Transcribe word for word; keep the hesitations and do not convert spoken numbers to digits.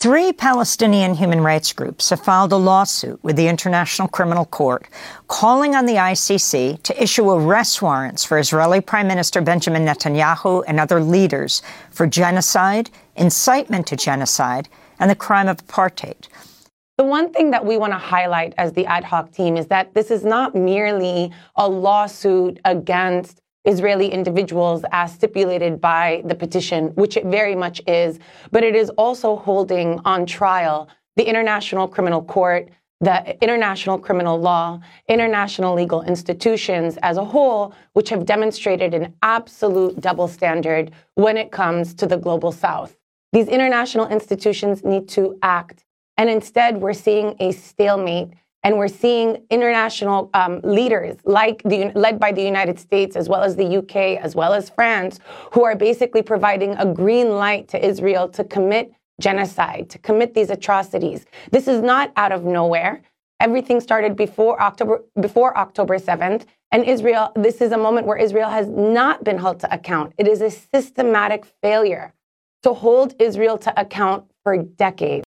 Three Palestinian human rights groups have filed a lawsuit with the International Criminal Court calling on the I C C to issue arrest warrants for Israeli Prime Minister Benjamin Netanyahu and other leaders for genocide, incitement to genocide, and the crime of apartheid. The one thing that we want to highlight as the ad hoc team is that this is not merely a lawsuit against Israeli individuals as stipulated by the petition, which it very much is, but it is also holding on trial the International Criminal Court, the international criminal law, international legal institutions as a whole, which have demonstrated an absolute double standard when it comes to the global South. These international institutions need to act, and instead we're seeing a stalemate. And we're seeing international um, leaders, like the, led by the United States, as well as the U K, as well as France, who are basically providing a green light to Israel to commit genocide, to commit these atrocities. This is not out of nowhere. Everything started before October, before October seventh. And Israel, this is a moment where Israel has not been held to account. It is a systematic failure to hold Israel to account for decades.